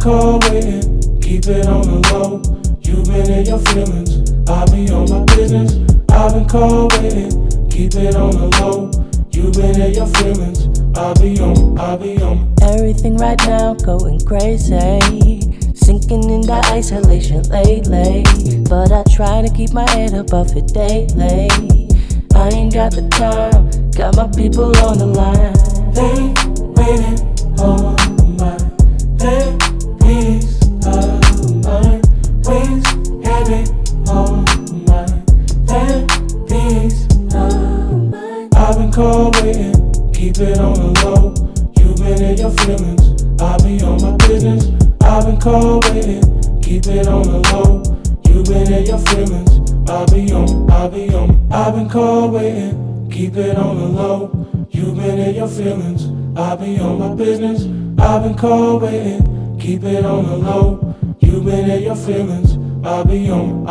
cold waiting, keep it on the low. You been in your feelings, I be on my business. I've been cold waiting, keep it on the low. You been in your feelings, I be on. Everything right now going crazy, sinking into isolation lately. But I try to keep my head above it daily. I ain't got the time, got my people on the line. They waiting on my peace of mind. Weighs heavy on my peace of mind. I've been cold waiting, keep it on the low. You been in your feelings, I be on my business. I've been cold waiting, keep it on the low. You been in your feelings, I be on. I've been cold waiting, keep it on the low. You been in your feelings, I be on my business. I've been cold waiting, keep it on the low. You been in your feelings, I be on.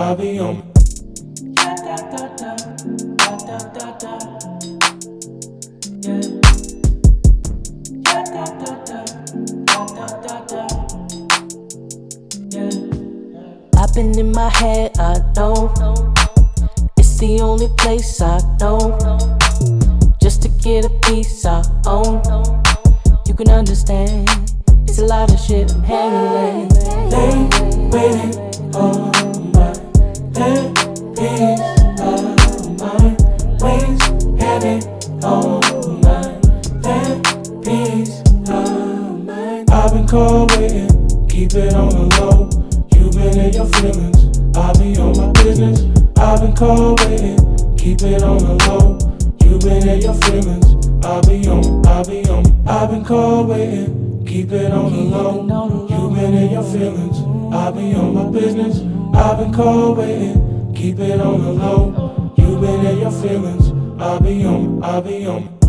I've been in my head, I know. It's the only place I know. Just to get a piece I own. You can understand, it's a lot of shit I'm handling. They waiting on my peace of mind. Weighs heavy on my peace of mind. I've been cold waiting, keep it on the low. You been in your feelings, I be on my business. I've been cold waiting, keep it on the low. You been in your feelings, I be on. I've been cold waiting, keep it on the low. You been in your feelings, I be on my business. I've been cold waiting, keep it on the low. You been in your feelings, I be on.